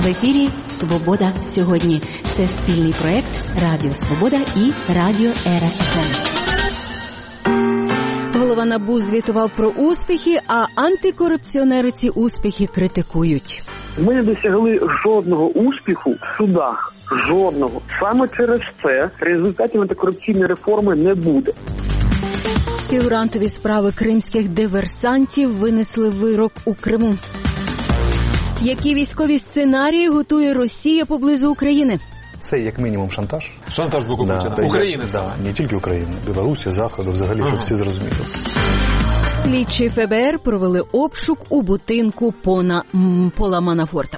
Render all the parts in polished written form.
В ефірі «Свобода сьогодні». Це спільний проєкт Радіо Свобода і Радіо Ера ФМ. Голова НАБУ звітував про успіхи, а антикорупціонери ці успіхи критикують. Ми не досягли жодного успіху в судах. Жодного. Саме через це результатів антикорупційної реформи не буде. Фігурантові справи кримських диверсантів винесли вирок у Криму. Які військові сценарії готує Росія поблизу України? Це як мінімум шантаж. Шантаж з боку Путіна. України саме. Не тільки України. Білорусі, Заходу, взагалі, щоб всі зрозуміли. Слідчі ФБР провели обшук у будинку Пола Манафорта.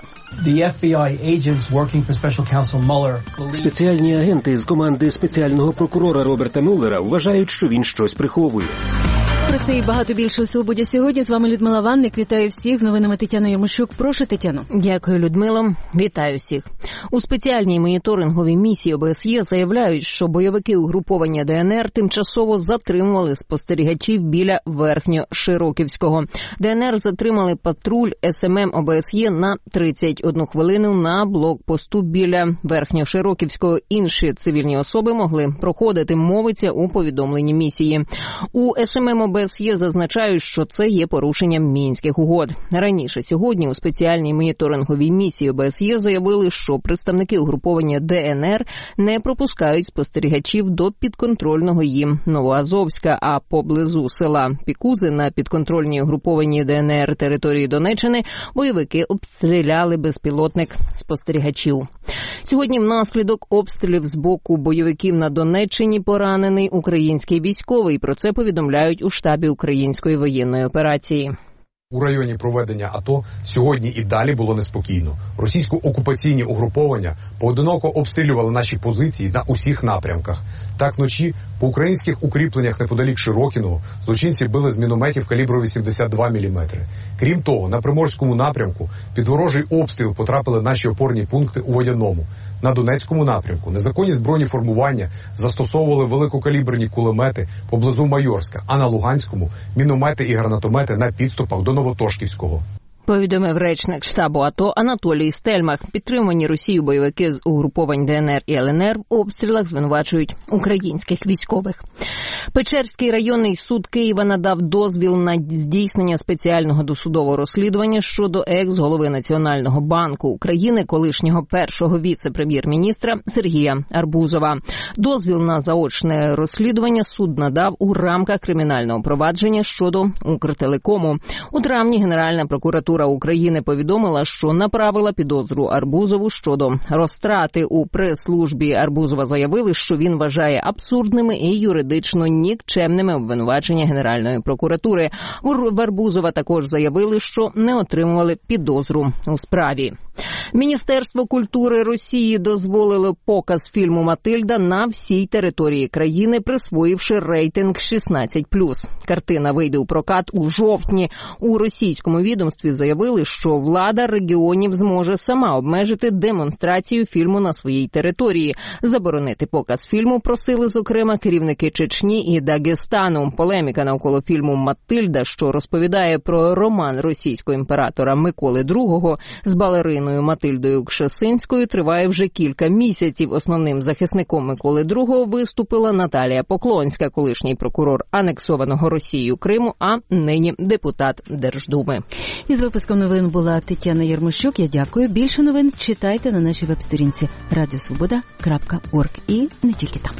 Спеціальні агенти з команди спеціального прокурора Роберта Мюллера вважають, що він щось приховує. Про це і багато більше у «Свободі сьогодні». З вами Людмила Ванник. Вітаю всіх. З новинами Тетяна Єрмощук. Прошу, Тетяно. Дякую, Людмило. Вітаю всіх. У спеціальній моніторинговій місії ОБСЄ заявляють, що бойовики угруповання ДНР тимчасово затримували спостерігачів біля Верхньошироківського. ДНР затримали патруль СММ ОБСЄ на 31 хвилину на блокпосту біля Верхньошироківського. Інші цивільні особи могли проходити, мовиться у повідомленні місії. У СММ ОБСЄ зазначають, що це є порушенням Мінських угод. Раніше сьогодні у спеціальній моніторинговій місії ОБСЄ заявили, що представники угруповання ДНР не пропускають спостерігачів до підконтрольного їм Новоазовська, а поблизу села Пікузи на підконтрольній угрупованій ДНР території Донеччини бойовики обстріляли безпілотник спостерігачів. Сьогодні внаслідок обстрілів з боку бойовиків на Донеччині поранений український військовий. Про це повідомляють у штабі української воєнної операції. У районі проведення АТО сьогодні і далі було неспокійно. Російсько-окупаційні угруповання поодиноко обстрілювали наші позиції на усіх напрямках. Так вночі по українських укріпленнях неподалік Широкіного злочинці били з мінометів калібру 82 мм. Крім того, на Приморському напрямку під ворожий обстріл потрапили наші опорні пункти у Водяному. На Донецькому напрямку незаконні збройні формування застосовували великокаліберні кулемети поблизу Майорська, а на Луганському – міномети і гранатомети на підступах до Новотошківського. Повідомив речник штабу АТО Анатолій Стельмах. Підтримані Росією бойовики з угруповань ДНР і ЛНР в обстрілах звинувачують українських військових. Печерський районний суд Києва надав дозвіл на здійснення спеціального досудового розслідування щодо екс-голови Національного банку України, колишнього першого віце-прем'єр-міністра Сергія Арбузова. Дозвіл на заочне розслідування суд надав у рамках кримінального провадження щодо Укртелекому. У травні Генеральна прокуратура України повідомила, що направила підозру Арбузову щодо розтрати. У прес-службі Арбузова заявили, що він вважає абсурдними і юридично нікчемними обвинувачення Генеральної прокуратури. В Арбузова також заявили, що не отримували підозру у справі. Міністерство культури Росії дозволило показ фільму «Матильда» на всій території країни, присвоївши рейтинг 16+. Картина вийде у прокат у жовтні. У російському відомстві заявили, що влада регіонів зможе сама обмежити демонстрацію фільму на своїй території. Заборонити показ фільму просили, зокрема, керівники Чечні і Дагестану. Полеміка навколо фільму «Матильда», що розповідає про роман російського імператора Миколи II з балериною Матильдою Кшесинською, триває вже кілька місяців. Основним захисником Миколи II виступила Наталія Поклонська, колишній прокурор анексованого Росією Криму, а нині депутат Держдуми. Із випуском новин була Тетяна Єрмощук. Я дякую. Більше новин читайте на нашій веб-сторінці radiosvoboda.org і не тільки там.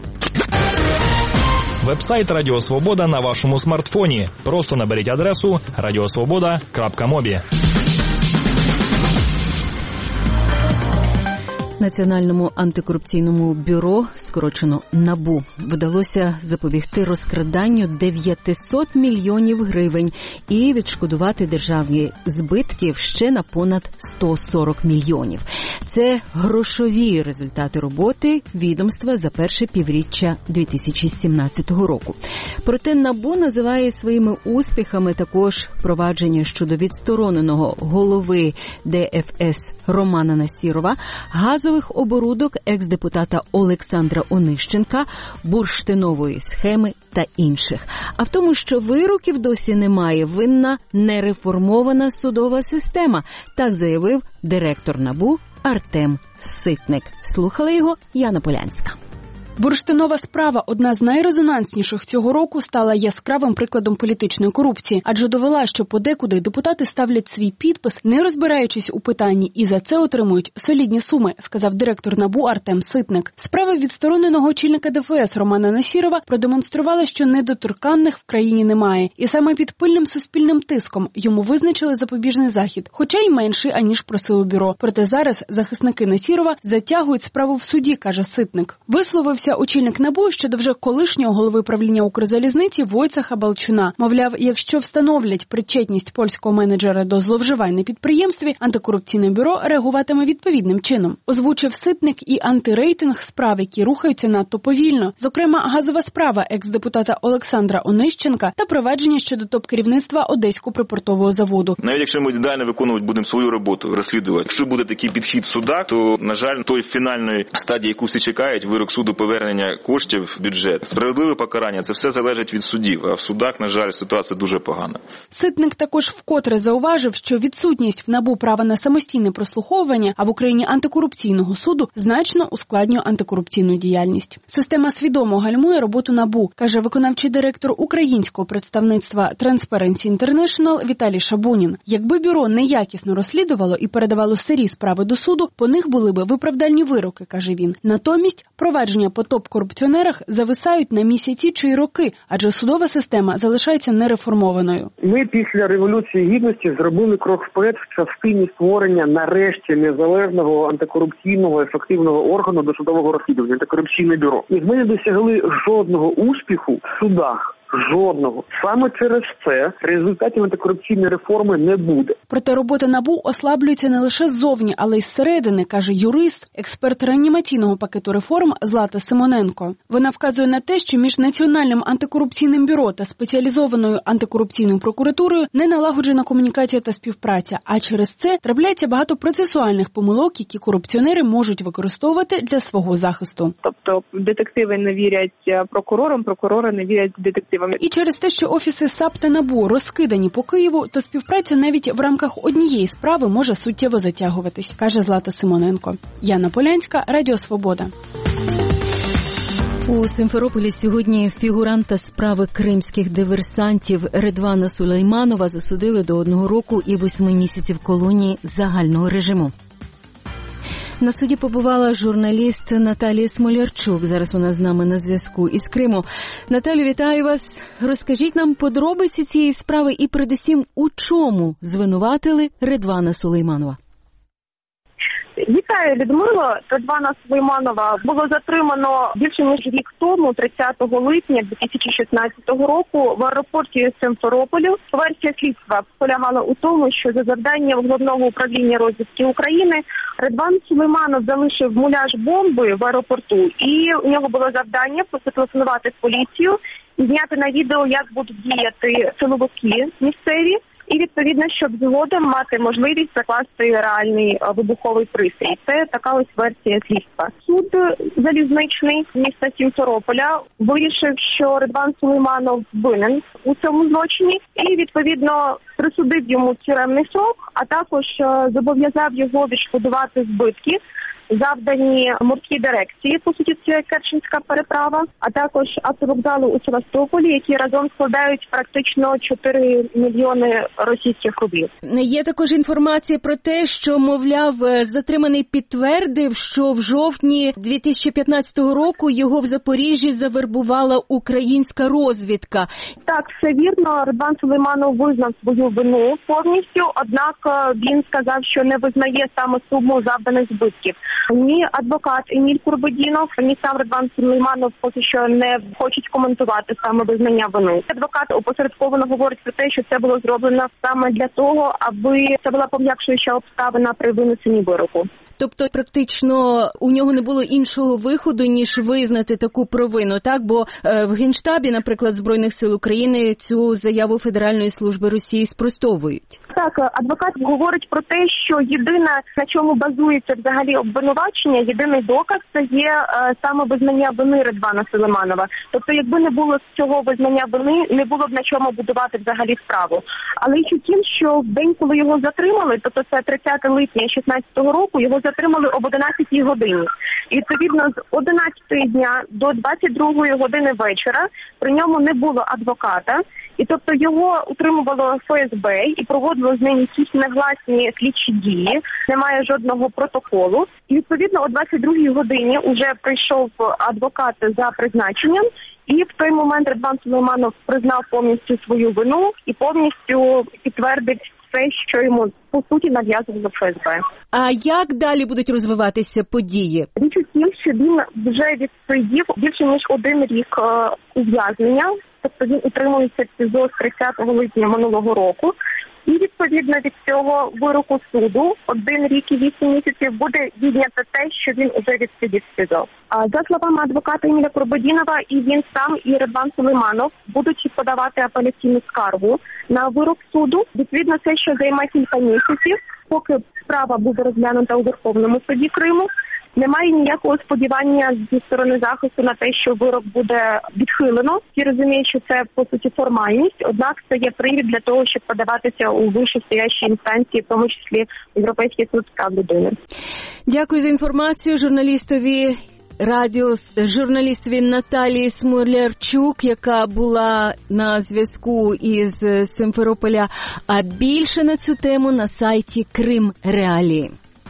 Веб-сайт Радіо Свобода на вашому смартфоні. Просто наберіть адресу radiosvoboda.mobi. Національному антикорупційному бюро, скорочено НАБУ, вдалося запобігти розкраданню 900 мільйонів гривень і відшкодувати державні збитки ще на понад 140 мільйонів. Це грошові результати роботи відомства за перше півріччя 2017 року. Проте НАБУ називає своїми успіхами також провадження щодо відстороненого голови ДФС Романа Насірова, газових оборудок екс-депутата Олександра Онищенка, бурштинової схеми та інших. А в тому, що вироків досі немає, винна нереформована судова система, так заявив директор НАБУ Артем Ситник. Слухала його Яна Полянська. Бурштинова справа, одна з найрезонансніших цього року, стала яскравим прикладом політичної корупції, адже довела, що подекуди депутати ставлять свій підпис, не розбираючись у питанні, і за це отримують солідні суми, сказав директор НАБУ Артем Ситник. Справа відстороненого очільника ДФС Романа Насірова продемонструвала, що недоторканних в країні немає. І саме під пильним суспільним тиском йому визначили запобіжний захід, хоча й менший, аніж просило бюро. Проте зараз захисники Насірова затягують справу в суді, каже Ситник. Висловився очільник НАБУ щодо вже колишнього голови правління Укрзалізниці Войцеха Балчуна. Мовляв, якщо встановлять причетність польського менеджера до зловживань на підприємстві, антикорупційне бюро реагуватиме відповідним чином. Озвучив Ситник і антирейтинг справ, які рухаються надто повільно. Зокрема, газова справа екс-депутата Олександра Онищенка та провадження щодо топ-керівництва Одеського припортового заводу. Навіть якщо ми ідеально виконувати будемо свою роботу, розслідувати. Якщо буде такий підхід в судах, то, на жаль, той фінальної стадії, яку всі чекають, вирок суду повернення коштів в бюджет. Справедливе покарання – це все залежить від судів, а в судах, на жаль, ситуація дуже погана. Ситник також вкотре зауважив, що відсутність в НАБУ права на самостійне прослуховування, а в Україні антикорупційного суду значно ускладнює антикорупційну діяльність. Система свідомо гальмує роботу НАБУ, каже виконавчий директор українського представництва Transparency International Віталій Шабунін. Якби бюро неякісно розслідувало і передавало сирі справи до суду, по них були би виправдальні вироки, каже він. Натомість провадження по топ-корупціонерах зависають на місяці чи й роки, адже судова система залишається нереформованою. Ми після Революції Гідності зробили крок вперед в частині створення нарешті незалежного антикорупційного ефективного органу досудового розслідування – антикорупційне бюро. І ми не досягли жодного успіху в судах. Жодного. Саме через це результатів антикорупційної реформи не буде. Проте робота НАБУ ослаблюється не лише ззовні, але й зсередини, каже юрист, експерт реанімаційного пакету реформ Злата Симоненко. Вона вказує на те, що між Національним антикорупційним бюро та спеціалізованою антикорупційною прокуратурою не налагоджена комунікація та співпраця, а через це трапляється багато процесуальних помилок, які корупціонери можуть використовувати для свого захисту. Тобто детективи не вірять прокурорам, прокурори не вірять детективам. І через те, що офіси САП та НАБУ розкидані по Києву, то співпраця навіть в рамках однієї справи може суттєво затягуватись, каже Злата Симоненко. Яна Полянська, Радіо Свобода. У Симферополі сьогодні фігуранта справи кримських диверсантів Редвана Сулейманова засудили до 1 року і 8 місяців колонії загального режиму. На суді побувала журналіст Наталія Смолярчук. Зараз вона з нами на зв'язку із Криму. Наталю, вітаю вас. Розкажіть нам подробиці цієї справи і передусім, у чому звинуватили Редвана Сулейманова. Вітаю, Людмило. Редвана Сулейманова було затримано більше ніж рік тому, 30 липня 2016 року, в аеропорті Симферополю. Версія слідства полягала у тому, що за завданням Головного управління розвідки України Редван Сулейманов залишив муляж бомби в аеропорту, і у нього було завдання зателефонувати в поліцію і зняти на відео, як будуть діяти силовики місцеві. І, відповідно, щоб згодом мати можливість закласти реальний вибуховий пристрій. Це така ось версія слідства. Суд залізничний міста Сімферополя вирішив, що Редван Сулейманов винен у цьому злочині і, відповідно, присудив йому тюремний срок, а також зобов'язав його відшкодувати збитки, завдані морській дирекції, по суті, це Керченська переправа, а також автовокзалу у Севастополі, які разом складають практично 4 мільйони російських рублів. Є також інформація про те, що, мовляв, затриманий підтвердив, що в жовтні 2015 року його в Запоріжжі завербувала українська розвідка. Так, все вірно. Редван Сулейманов визнав свою вину повністю, однак він сказав, що не визнає саме суму завданих збитків. Ні адвокат Еміль Курбедінов, ні сам Редван Сулейманов поки що не хочуть коментувати саме визнання вини. Адвокат опосередковано говорить про те, що це було зроблено саме для того, аби це була пом'якшуюча обставина при винесенні вироку. Тобто, практично, у нього не було іншого виходу, ніж визнати таку провину, так? Бо в Генштабі, наприклад, Збройних сил України цю заяву Федеральної служби Росії спростовують. Так, адвокат говорить про те, що єдине, на чому базується взагалі обвинувачення, єдиний доказ – це є саме визнання вини Редвана Сулейманова. Тобто, якби не було цього визнання вини, не було б на чому будувати взагалі справу. Але річ у тім, що в день, коли його затримали, тобто це 30 липня 2016 року, його затримали об 11-й годині. І, відповідно, з 11-ї дня до 22-ї години вечора при ньому не було адвоката. І тобто його утримувало ФСБ і проводило з ним якісь негласні слідчі дії, немає жодного протоколу. І відповідно о 22-й годині вже прийшов адвокат за призначенням, і в той момент Редван Сулейманов признав повністю свою вину і повністю підтвердив все, що йому по суті нав'язувало ФСБ. А як далі будуть розвиватися події? Річ у тім, що він вже відсидів більше ніж 1 рік ув'язнення. Тобто він утримується в СІЗО з 30 липня минулого року. І відповідно від цього вироку суду 1 рік і 8 місяців буде віднято те, що він уже відсидів в СІЗО. За словами адвоката Еміля Курбадінова, і він сам, і Редван Сулейманов будуть подавати апеляційну скаргу на вирок суду. Відповідно, це що займе кілька місяців, поки справа буде розглянута у Верховному суді Криму. Немає ніякого сподівання зі сторони захисту на те, що вирок буде відхилено. Всі розуміють, що це, по суті, формальність. Однак це є привід для того, щоб подаватися у вищестоящі інстанції, в тому числі Європейський суд з прав людини. Дякую за інформацію журналістові Наталії Смолярчук, яка була на зв'язку із Симферополя. А більше на цю тему на сайті Крим Реалії.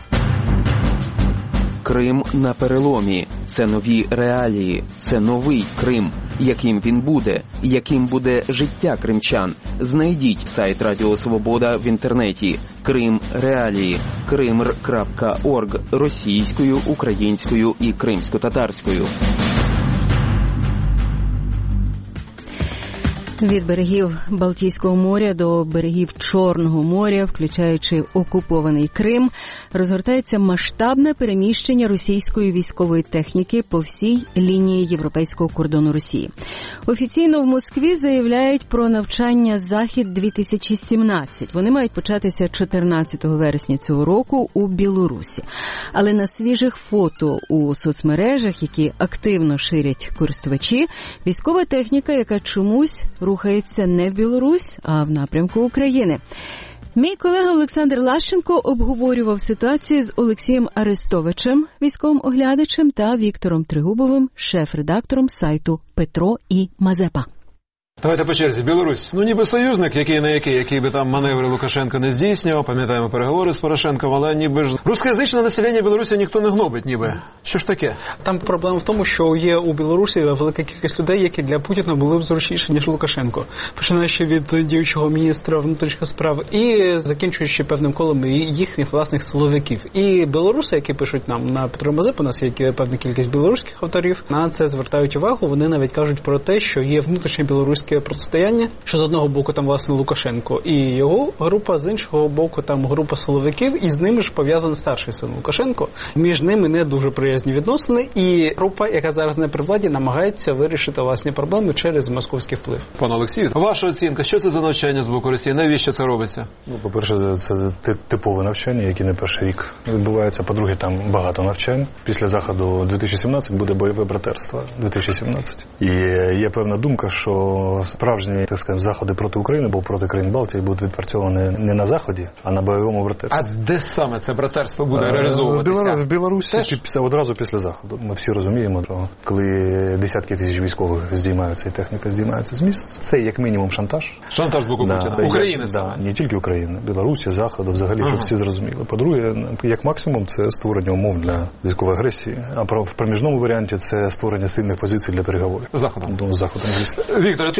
Крим на переломі. Це нові реалії. Це новий Крим. Яким він буде? Яким буде життя кримчан? Знайдіть сайт Радіо Свобода в інтернеті. Крим Реалії. krimr.org російською, українською і кримсько-татарською. Від берегів Балтійського моря до берегів Чорного моря, включаючи окупований Крим, розгортається масштабне переміщення російської військової техніки по всій лінії європейського кордону Росії. Офіційно в Москві заявляють про навчання «Захід-2017». Вони мають початися 14 вересня цього року у Білорусі. Але на свіжих фото у соцмережах, які активно ширять користувачі, військова техніка, яка чомусь рухається не в Білорусь, а в напрямку України. Мій колега Олександр Лащенко обговорював ситуацію з Олексієм Арестовичем, військовим оглядачем, та Віктором Тригубовим, шеф-редактором сайту «Петро і Мазепа». Давайте по черзі. Білорусь. Ніби союзник, який би там маневри Лукашенко не здійснював. Пам'ятаємо переговори з Порошенком, але ніби ж рускоязичне населення Білорусі ніхто не гнобить, ніби. Що ж таке? Там проблема в тому, що є у Білорусі велика кількість людей, які для Путіна були б зручніші, ніж Лукашенко. Починаючи від діючого міністра внутрішніх справ і закінчуючи певним колом їхніх власних силовиків. І білоруси, які пишуть нам на Петро Мазепу, у нас є певна кількість білоруських авторів, на це звертають увагу. Вони навіть кажуть про те, що є внутрішнє білоруське протистояння, що з одного боку там, власне, Лукашенко і його група, з іншого боку там група силовиків, і з ними ж пов'язаний старший син Лукашенко. Між ними не дуже приязні відносини, і група, яка зараз не при владі, намагається вирішити власні проблеми через московський вплив. Пане Олексію, ваша оцінка, що це за навчання з боку Росії? Навіщо це робиться? По-перше, це типове навчання, яке не перший рік відбувається. По-друге, там багато навчань. Після Заходу 2017 буде бойове братерство 2017. І є певна думка, що справжні, так сказати, заходи проти України, бо проти країн Балтії будуть відпрацьовані не на Заході, а на бойовому братерстві. А де саме це братерство буде реалізовуватися? В Білорусі, одразу після Заходу. Ми всі розуміємо, що коли десятки тисяч військових здіймаються і техніка здіймається з місць, це як мінімум шантаж. Шантаж з боку Путіна. України саме. Не тільки України, Білорусі, Заходу, взагалі, щоб всі зрозуміли. По-друге, як максимум, це створення умов для військової агресії, а в проміжному варіанті це створення сильних позицій для переговорів. Заходом. Заходом, звісно. Віктор,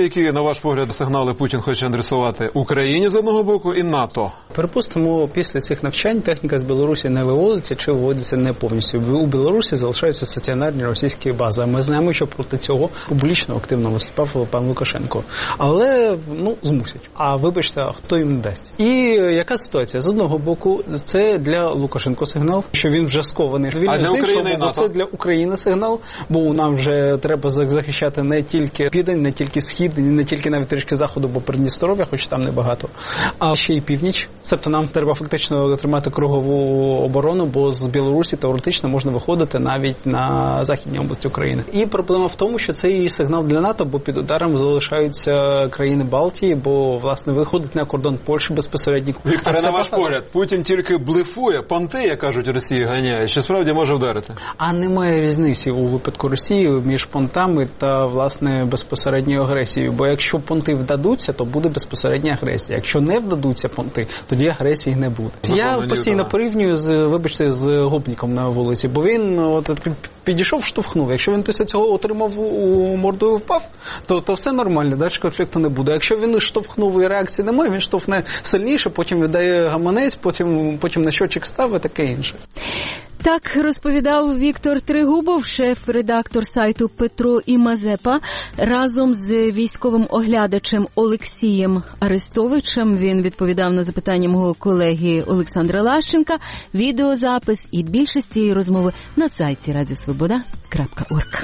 які, на ваш погляд, сигнали Путін хоче адресувати Україні з одного боку і НАТО? Припустимо, після цих навчань техніка з Білорусі не виводиться чи виводиться не повністю. У Білорусі залишаються стаціонарні російські бази. Ми знаємо, що проти цього публічно активно виступав пан Лукашенко. Але, змусять. А вибачте, а хто їм дасть? І яка ситуація? З одного боку, це для Лукашенко сигнал, що він вже скований. А для України і НАТО? Це для України сигнал, бо нам вже треба захищати не тільки Південь, не тільки Схід, не тільки навіть трішки Заходу, бо Придністров'я, хоч там небагато, а ще й Північ. Тобто нам треба фактично тримати кругову оборону, бо з Білорусі теоретично можна виходити навіть на західній області України. І проблема в тому, що це і сигнал для НАТО, бо під ударом залишаються країни Балтії, бо, власне, виходить на кордон Польщі безпосередньо. Вікторе, на ваш погляд, Путін тільки блефує, понти, як кажуть, Росії ганяє, чи справді може вдарити? А немає різниці у випадку Росії між понтами та, власне, безпосередньою агресією. Бо якщо понти вдадуться, то буде безпосередня агресія. Якщо не вдадуться понти, тоді агресії не буде. Я постійно порівнюю з гопніком на вулиці, бо він підійшов, штовхнув. Якщо він після цього отримав у морду і впав, то все нормально, далі конфлікту не буде. Якщо він штовхнув і реакції немає, він штовхне сильніше, потім віддає гаманець, потім на щочик ставить, таке інше. Так розповідав Віктор Тригубов, шеф-редактор сайту Петро і Мазепа. Разом з військовим оглядачем Олексієм Арестовичем він відповідав на запитання мого колеги Олександра Лащенка. Відеозапис і більшість цієї розмови на сайті radiosvoboda.org.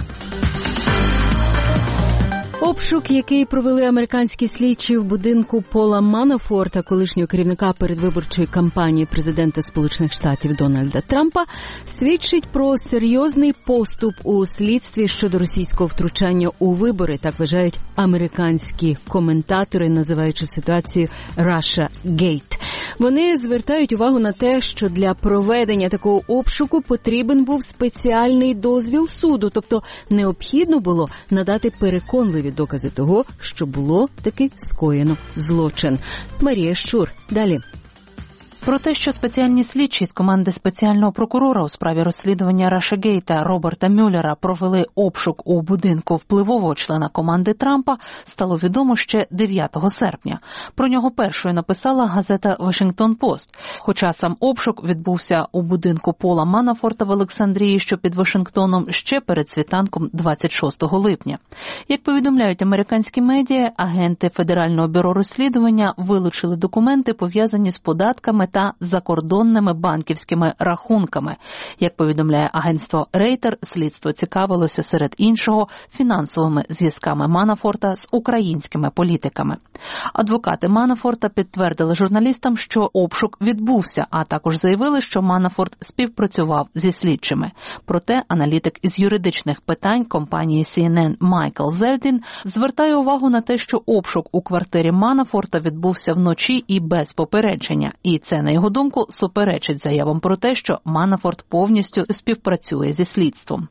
Обшук, який провели американські слідчі в будинку Пола Манафорта, колишнього керівника передвиборчої кампанії президента Сполучених Штатів Дональда Трампа, свідчить про серйозний поступ у слідстві щодо російського втручання у вибори, так вважають американські коментатори, називаючи ситуацію «Russia Gate». Вони звертають увагу на те, що для проведення такого обшуку потрібен був спеціальний дозвіл суду, тобто необхідно було надати переконливі докази того, що було таки скоєно злочин. Марія Щур. Далі. Про те, що спеціальні слідчі з команди спеціального прокурора у справі розслідування Рашегейта Роберта Мюллера провели обшук у будинку впливового члена команди Трампа, стало відомо ще 9 серпня. Про нього першою написала газета «Вашингтон-Пост». Хоча сам обшук відбувся у будинку Пола Манафорта в Олександрії, що під Вашингтоном, ще перед світанком 26 липня. Як повідомляють американські медіа, агенти Федерального бюро розслідування вилучили документи, пов'язані з податками та закордонними банківськими рахунками. Як повідомляє агентство Рейтер, слідство цікавилося серед іншого фінансовими зв'язками Манафорта з українськими політиками. Адвокати Манафорта підтвердили журналістам, що обшук відбувся, а також заявили, що Манафорт співпрацював зі слідчими. Проте аналітик із юридичних питань компанії CNN Майкл Зельдін звертає увагу на те, що обшук у квартирі Манафорта відбувся вночі і без попередження. І це, на його думку, суперечить заявам про те, що Манафорт повністю співпрацює зі слідством.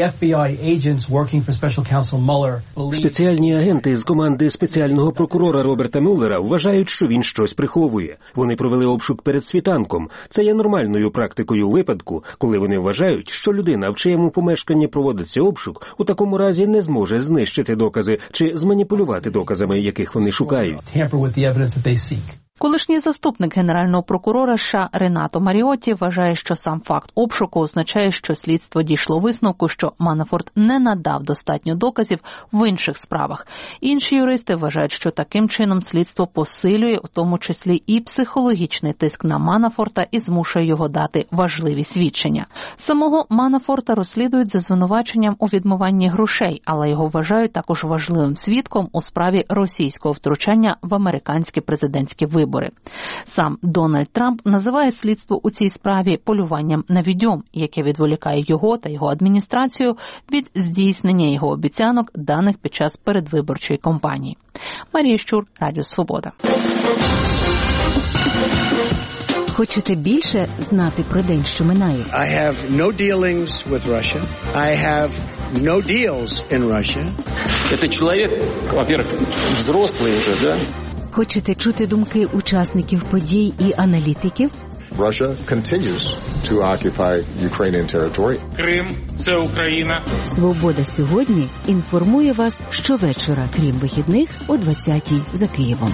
Спеціальні агенти з команди спеціального прокурора Роберта Мюллера вважають, що він щось приховує. Вони провели обшук перед світанком. Це є нормальною практикою у випадку, коли вони вважають, що людина, в чиєму помешканні проводиться обшук, у такому разі не зможе знищити докази чи зманіпулювати доказами, яких вони шукають. Колишній заступник генерального прокурора США Ренато Маріотті вважає, що сам факт обшуку означає, що слідство дійшло висновку, що Манафорт не надав достатньо доказів в інших справах. Інші юристи вважають, що таким чином слідство посилює, у тому числі і психологічний тиск на Манафорта і змушує його дати важливі свідчення. Самого Манафорта розслідують за звинуваченням у відмиванні грошей, але його вважають також важливим свідком у справі російського втручання в американські президентські вибори. Сам Дональд Трамп називає слідство у цій справі полюванням на відьом, яке відволікає його та його адміністрацію від здійснення його обіцянок, даних під час передвиборчої кампанії. Марія Щур, Радіо Свобода. Хочете більше знати про день, що минає? I have no dealings with Russia. I have no deals in Russia. Это человек, во-первых, взрослый уже, да? Хочете чути думки учасників подій і аналітиків? Russia continues to occupy Ukrainian territory. Крим – це Україна. Свобода сьогодні інформує вас щовечора, крім вихідних, о 20-й за Києвом.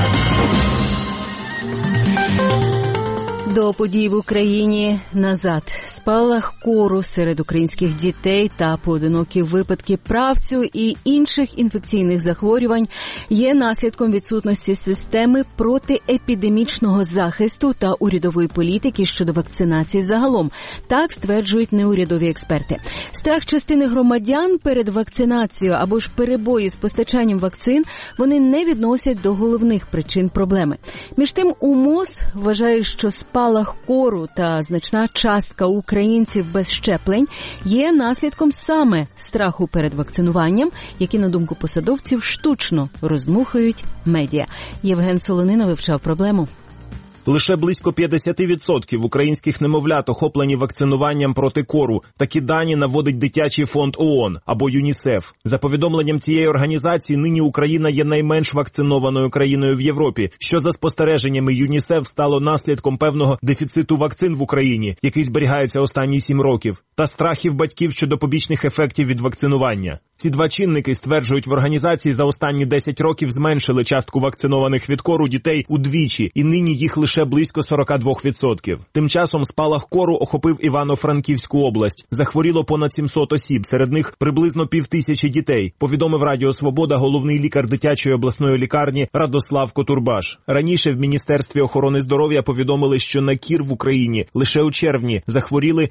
До подій в Україні назад. Спалах кору серед українських дітей та поодинокі випадки правцю і інших інфекційних захворювань є наслідком відсутності системи протиепідемічного захисту та урядової політики щодо вакцинації загалом. Так стверджують неурядові експерти. Страх частини громадян перед вакцинацією або ж перебої з постачанням вакцин вони не відносять до головних причин проблеми. Між тим, УМОЗ вважає, що спалах кору та значна частка українців без щеплень є наслідком саме страху перед вакцинуванням, який, на думку посадовців, штучно роздмухують медіа. Євген Солонина вивчав проблему. Лише близько 50% українських немовлят охоплені вакцинуванням проти кору. Такі дані наводить Дитячий фонд ООН або ЮНІСЕФ. За повідомленням цієї організації, нині Україна є найменш вакцинованою країною в Європі, що за спостереженнями ЮНІСЕФ стало наслідком певного дефіциту вакцин в Україні, який зберігається останні 7 років, та страхів батьків щодо побічних ефектів від вакцинування. Ці два чинники, стверджують в організації, за останні 10 років зменшили частку вакцинованих від кору дітей удвічі, і нині їх лише близько 42%. Тим часом спалах кору охопив Івано-Франківську область. Захворіло понад 700 осіб, серед них приблизно 5000 дітей, повідомив Радіо Свобода головний лікар дитячої обласної лікарні Радослав Котурбаш. Раніше в Міністерстві охорони здоров'я повідомили, що на кір в Україні лише у червні захворіли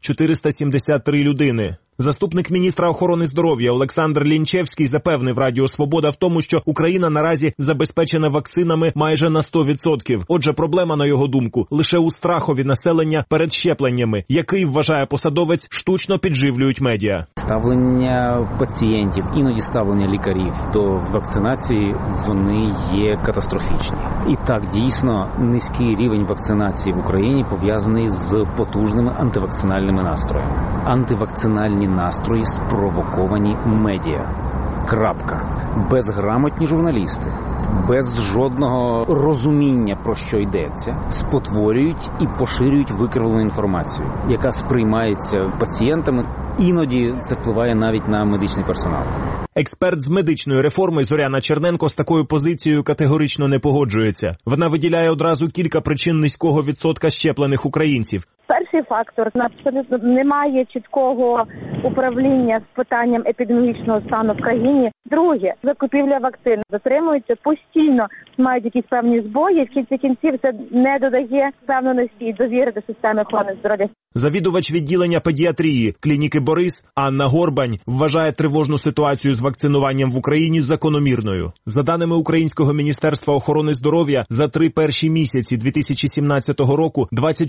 473 людини. Заступник міністра охорони здоров'я Олександр Лінчевський запевнив Радіо Свобода в тому, що Україна наразі забезпечена вакцинами майже на 100%. Отже, проблема, на його думку, лише у страхові населення перед щепленнями, який, вважає посадовець, штучно підживлюють медіа. Ставлення пацієнтів, іноді ставлення лікарів до вакцинації, вони є катастрофічні. І так, дійсно, низький рівень вакцинації в Україні пов'язаний з потужними антивакцинальними настроями. Антивакцинальні настрої спровоковані медіа. Крапка. Безграмотні журналісти, без жодного розуміння, про що йдеться, спотворюють і поширюють викривлену інформацію, яка сприймається пацієнтами. Іноді це впливає навіть на медичний персонал. Експерт з медичної реформи Зоряна Черненко з такою позицією категорично не погоджується. Вона виділяє одразу кілька причин низького відсотка щеплених українців. Перший фактор – абсолютно немає чіткого управління з питанням епідемічного стану в країні. Друге – закупівля вакцин. Затримуються постійно, мають якісь певні збої. В кінці кінців це не додає впевненості і довіри до системи охорони здоров'я. Завідувач відділення педіатрії клініки «Борис» Анна Горбань вважає тривожну ситуацію з вакцинуванням в Україні закономірною. За даними Українського міністерства охорони здоров'я, за 3 перші місяці 2017 року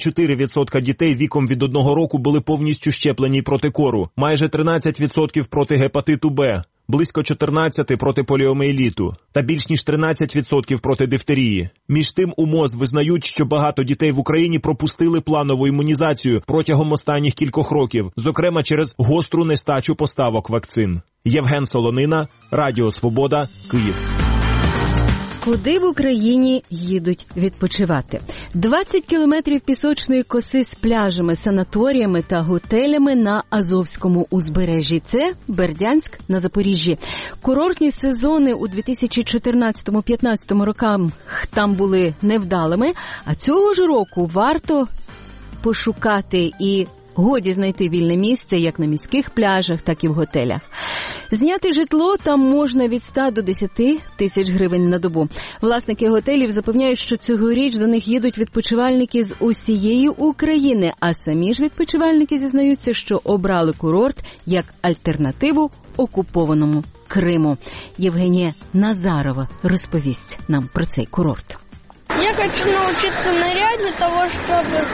24% дітей віком від 1 року були повністю щеплені проти кору, майже 13% проти гепатиту Б, близько 14% проти поліомієліту та більш ніж 13% проти дифтерії. Між тим УМОЗ визнають, що багато дітей в Україні пропустили планову імунізацію протягом останніх кількох років, зокрема через гостру нестачу поставок вакцин. Євген Солонина, Радіо Свобода, Київ. Куди в Україні їдуть відпочивати? 20 кілометрів пісочної коси з пляжами, санаторіями та готелями на Азовському узбережжі. Це Бердянськ на Запоріжжі. Курортні сезони у 2014-15 роках там були невдалими, а цього ж року варто пошукати і годі знайти вільне місце як на міських пляжах, так і в готелях. Зняти житло там можна від 100 до 10 тисяч гривень на добу. Власники готелів запевняють, що цьогоріч до них їдуть відпочивальники з усієї України, а самі ж відпочивальники зізнаються, що обрали курорт як альтернативу окупованому Криму. Євгенія Назарова розповість нам про цей курорт. Я хочу навчитися нырять для того, щоб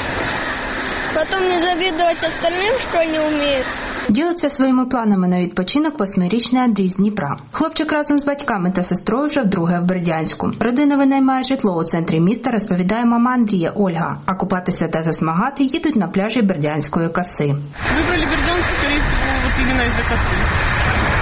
потім не завідувати остальним, що не вміють. Ділиться своїми планами на відпочинок 8-річний Андрій з Дніпра. Хлопчик разом з батьками та сестрою вже вдруге в Бердянську. Родина винаймає житло у центрі міста, розповідає мама Андрія Ольга. А купатися та засмагати їдуть на пляжі Бердянської коси. Вибрали Бердянську, скоріше всього, іменно із-за коси.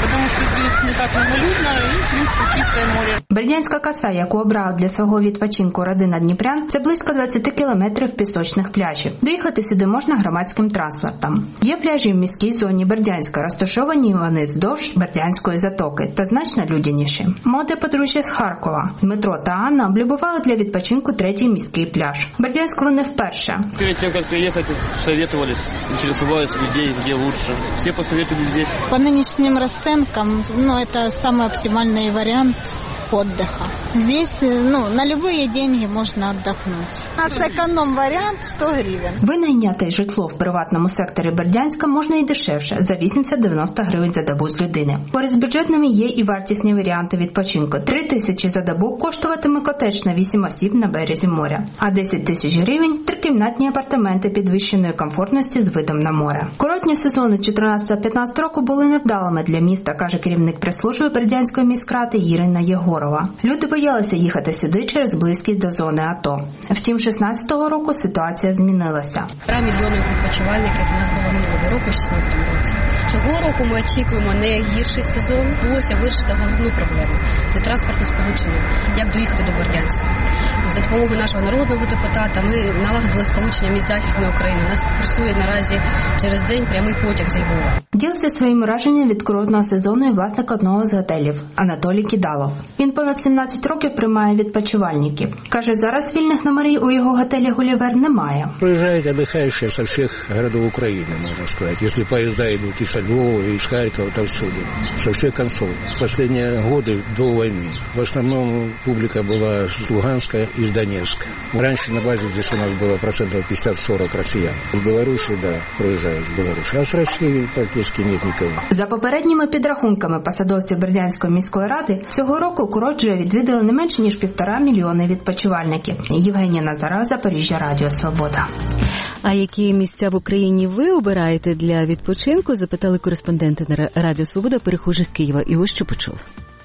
потому что здесь не так многолюдно и, в принципе, чистое море. Бердянська коса, яку обрала для свого відпочинку родина дніпрян, це близько 20 кілометрів пісочних пляжів. Доїхати сюди можна громадським транспортом. Є пляжі в міській зоні Бердянська, розташовані вони вздовж Бердянської затоки та значно людяніші. Молоде подружжя з Харкова, Дмитро та Анна, облюбували для відпочинку третій міський пляж. Бердянську вони вперше. Перед тем, как приехать, советовались, интересовались людей, где лучше. Все посоветовали здесь. По нынешним расценкам, это самый оптимальный вариант отдыха. Здесь, на любые деньги можно отдохнуть. У нас эконом-вариант 100 гривен. Винайняти житло в приватному секторі Бердянська можна і дешевше – за 80-90 гривень за добу з людини. Поряд з бюджетними є і вартісні варіанти відпочинку. 3 тисячі за добу коштуватиме котедж на 8 осіб на березі моря. А 10 тисяч гривень – трикімнатні апартаменти підвищеної комфортності з видом на море. Курортні сезони 14-15 року були невдалими для міста, каже керівник прес-служби Бердянської міськради Ірина Єгорова. Люди боялися їхати сюди через близькість до зони АТО. Втім, 16-го року ситуація змінилася. 3 мільйони відпочивальників у нас було минулого року, 16-му році. Цього року ми очікуємо не гірший сезон. Вдалося вирішити головну проблему – це транспортне сполучення, як доїхати до Бердянська. За допомогою нашого народного депутата ми налагодили сполучення міст Західної України. У нас курсує наразі через день прямий потяг зі Львова. Ділиться своїм враженням від курортного сезону і власник одного з готелів – Анатолій Кидалов. Він понад 17 років приймає відпочивальників. Каже, зараз вільних номерів у його готелі «Гулівер» немає. Приїжджають отдыхающие со всіх городов України, можна сказати. Якщо поїзда йдуть із Львова, із Харкова, та всюди. Со всіх концов. Останні роки до війни. В основному публіка була з Луганська і з Донецька. Раніше на базі здесь у нас було 50-40% росіян. З Білорусі, приїжджають з Білорусі. А з Росії практично нет нікого. За попередніми підрахунками посадовців Бердянської міської ради, цього року курорт вже відвідали не менше, ніж 1,5 мільйони відпочивальників. Євгенія Назара, Запоріжжя, Радіо Свобода. А які місця в Україні ви обираєте для відпочинку, запитали кореспонденти на Радіо Свобода перехожих Києва. І ось що почули.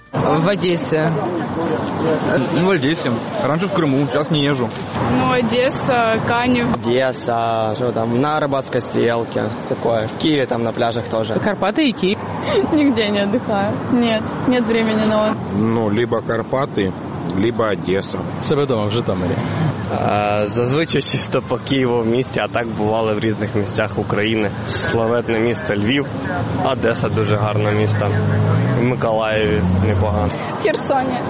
В Одессе. В Одессе. Раньше в Крыму, сейчас не езжу. Одесса, Канев. Одесса, что там, на Арбатской стрелке, такое. В Киеве там на пляжах тоже. Карпаты и Киев. Нигде не отдыхаю. Нет времени на отдых. Либо Карпаты, либо Одесса. Себе дома, в Житомирі. Зазвичай чисто по Києву в місті, а так бували в різних місцях України. Славетне місто Львів, Одеса дуже гарне місто, в Миколаєві непогано. В Херсоне.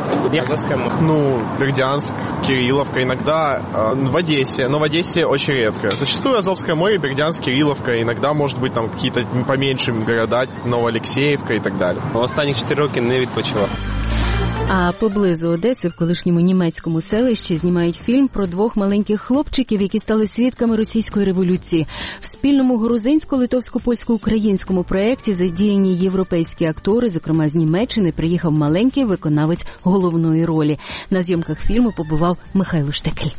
Бердянск, Кирилловка, иногда в Одессе, но в Одессе очень редко. Зачастую Азовское море, Бердянск, Кирилловка, иногда, может быть, там какие-то поменьше города, Новоалексеевка и так далее. В останніх 4 роки не відпочивав. А поблизу Одеси, в колишньому німецькому селищі, знімають фільм про 2 маленьких хлопчиків, які стали свідками російської революції. В спільному грузинсько-литовсько-польсько-українському проєкті задіяні європейські актори, зокрема з Німеччини, приїхав маленький виконавець головної ролі. На зйомках фільму побував Михайло Штекель.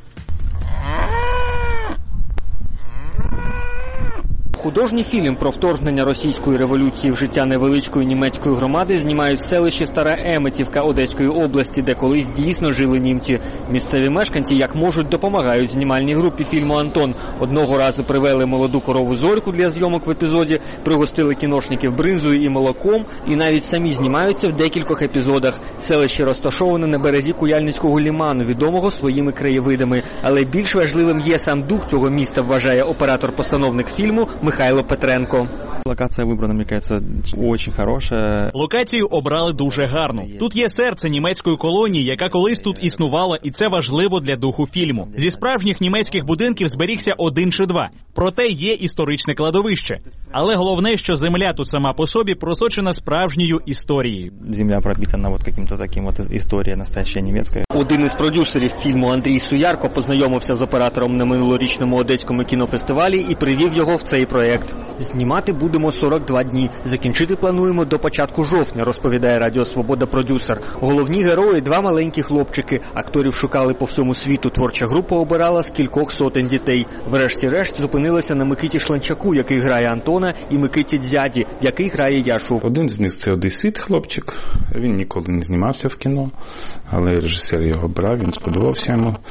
Художній фільм про вторгнення російської революції в життя невеличкої німецької громади знімають в селищі Стара Еметівка Одеської області, де колись дійсно жили німці. Місцеві мешканці як можуть допомагають знімальній групі фільму «Антон». Одного разу привели молоду корову Зорьку для зйомок в епізоді, пригостили кіношників бринзою і молоком, і навіть самі знімаються в декількох епізодах. Селище розташоване на березі Куяльницького ліману, відомого своїми краєвидами. Але більш важливим є сам дух цього міста, вважає оператор-постановник фільму Михайло Петренко. Локація вибрана, мені кажеться, дуже хороша. Локацію обрали дуже гарно. Тут є серце німецької колонії, яка колись тут існувала, і це важливо для духу фільму. Зі справжніх німецьких будинків зберігся 1 чи 2. Проте є історичне кладовище. Але головне, що земля тут сама по собі просочена справжньою історією. Земля пропитана вот каким-то таким вот історією настоящая німецька. Один із продюсерів фільму Андрій Суярко познайомився з оператором на минулорічному Одеському кінофестивалі і привів його в цей проєкт. Знімати будемо 42 дні. Закінчити плануємо до початку жовтня, розповідає Радіо Свобода продюсер. Головні герої – 2 маленькі хлопчики. Акторів шукали по всьому світу. Творча група обирала з кількох сотень дітей. Врешті-решт зупинилася на Микиті Шланчаку, який грає Антона, і Микиті Дзяді, який грає Яшу. Один з них – це одесит хлопчик. Він ніколи не знімався в кіно, але режисер його брав, він сподобався йому.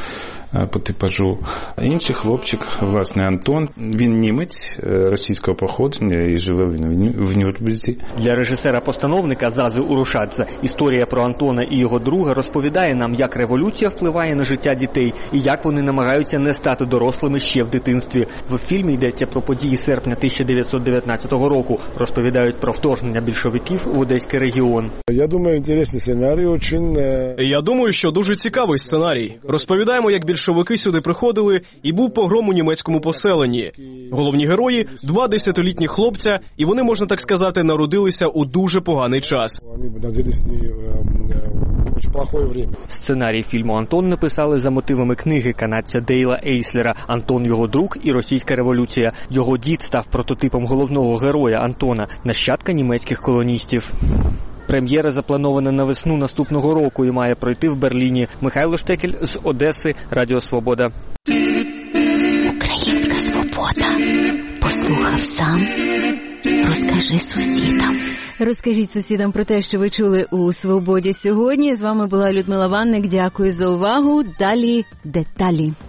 по типажу. Інший хлопчик, власне, Антон, він німець російського походження і живе в Нюрнберзі. Для режисера-постановника Зази Урушадзе історія про Антона і його друга розповідає нам, як революція впливає на життя дітей і як вони намагаються не стати дорослими ще в дитинстві. В фільмі йдеться про події серпня 1919 року. Розповідають про вторгнення більшовиків в Одеський регіон. Я думаю, інтересний сценарій. Я думаю, що дуже цікавий сценарій. Розповідаємо, як більшовики сюди приходили і був погром у німецькому поселенні. Головні герої – 2 10-літні хлопця, і вони, можна так сказати, народилися у дуже поганий час. Сценарій фільму «Антон» написали за мотивами книги канадця Дейла Ейслера «Антон, його друг і російська революція». Його дід став прототипом головного героя Антона, нащадка німецьких колоністів. Прем'єра запланована на весну наступного року і має пройти в Берліні. Михайло Штекель з Одеси, Радіо Свобода. Українська свобода. Послухав сам. Розкажи сусідам. Розкажіть сусідам про те, що ви чули у «Свободі» сьогодні. З вами була Людмила Ванник. Дякую за увагу. Далі деталі.